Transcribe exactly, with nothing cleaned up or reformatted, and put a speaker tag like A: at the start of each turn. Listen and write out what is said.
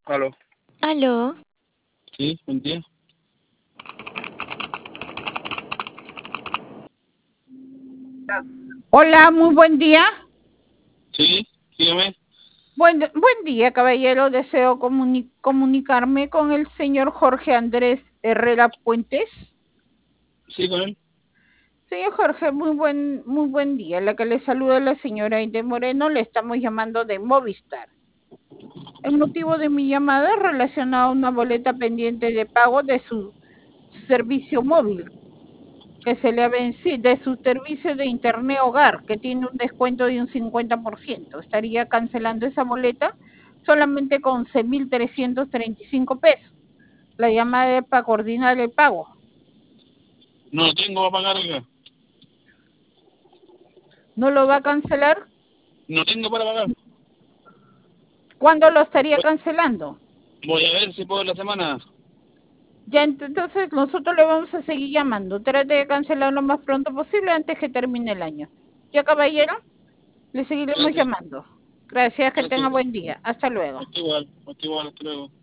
A: Aló.
B: Aló,
A: Sí, buen día.
C: Hola, muy buen día.
A: Sí, dígame.
C: Buen, buen día, caballero. Deseo comuni- comunicarme con el señor Jorge Andrés Herrera Puentes.
A: Sí, con él.
C: Señor Jorge, muy buen, muy buen día. La que le saluda la señora Inde Moreno, le estamos llamando de Movistar. El motivo de mi llamada es relacionado a una boleta pendiente de pago de su servicio móvil, que se le ha vencido, de su servicio de internet hogar, que tiene un descuento de un cincuenta por ciento. Estaría cancelando esa boleta solamente con once mil trescientos treinta y cinco pesos. La llamada es para coordinar el pago.
A: No lo tengo para pagar, oiga.
C: ¿No lo va a cancelar?
A: No tengo para pagar.
C: ¿Cuándo lo estaría
A: Voy,
C: cancelando?
A: voy a ver si puedo la semana.
C: Ya, entonces nosotros le vamos a seguir llamando. Trate de cancelar lo más pronto posible antes que termine el año. Ya, caballero, le seguiremos
A: Gracias.
C: llamando. Gracias, que tenga
A: Gracias.
C: buen día. Hasta luego.
A: Hasta igual. Hasta igual. Hasta luego.